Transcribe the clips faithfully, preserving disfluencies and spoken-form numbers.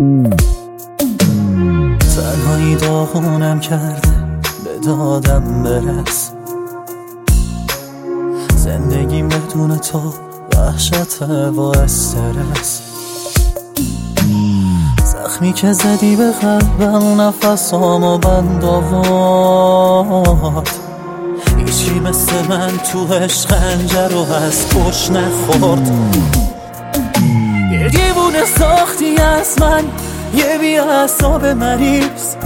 تنهایی داغونم کرده به دادم برس. زندگیم بدون تو وحشت و استرس. زخمی که زدی به قلبم نفسامو بند آورد. هیچی مثل من تو عشق خنجر رو از پشت نخورد. یه دیوونه ساختی از من، یه بی اعصاب مریض.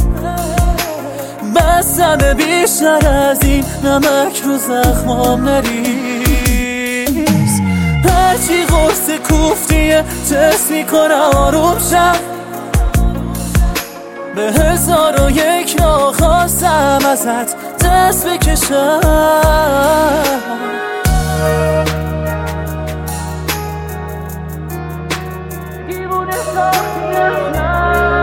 بسم بیشتر از این نمک رو زخمام نریز. هرچی قرص کوفتیه تست میکنم آروم شم. به هزار و یک ناخواستم ازت دست بکشم. دیوونه ساختی از من.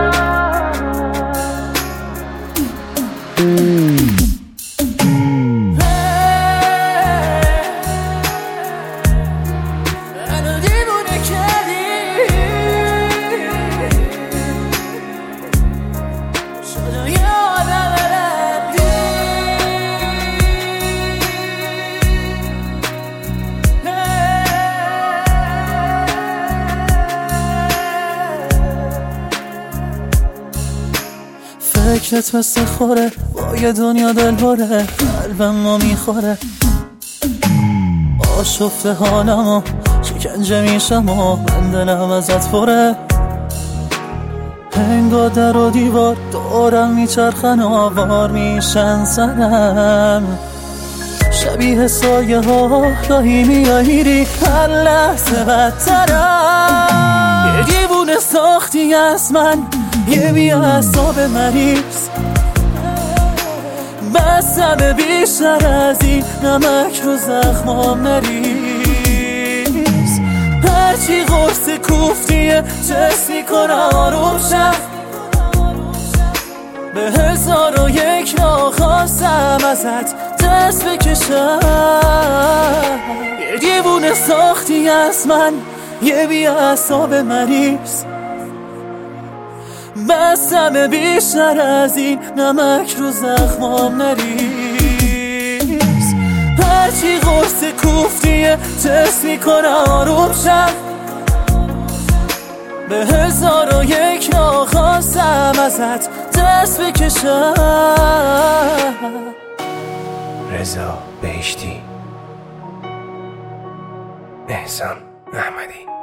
فکرت مثل خوره با یه دنیا دل باره. قلبم رو میخوره، آشفته حالم و شکنجه میشم و من دلم ازت پره. انگار در و دیوار دورم میچرخن آوار میشن سرم. شبیه سایه ها گاهی میایری هر لحظه بدترم. یه دیوونه ساختی از من، یه بی اعصاب مریض. بسم بیشتر از این نمک رو زخمام نریز. هرچی قرص کوفتیه تست میکنم آروم شم. به هزار و یک ناخواستم ازت دست بکشم. یه دیوونه ساختی از من، یه بی اعصاب مریض. بسم بیشتر از این نمک رو زخمام نریز. هرچی قرص کوفتیه تست میکنم آروم شم. به هزار و یک ناخواستم ازت دست بکشم. رضا بهشتی، احسان احمدی.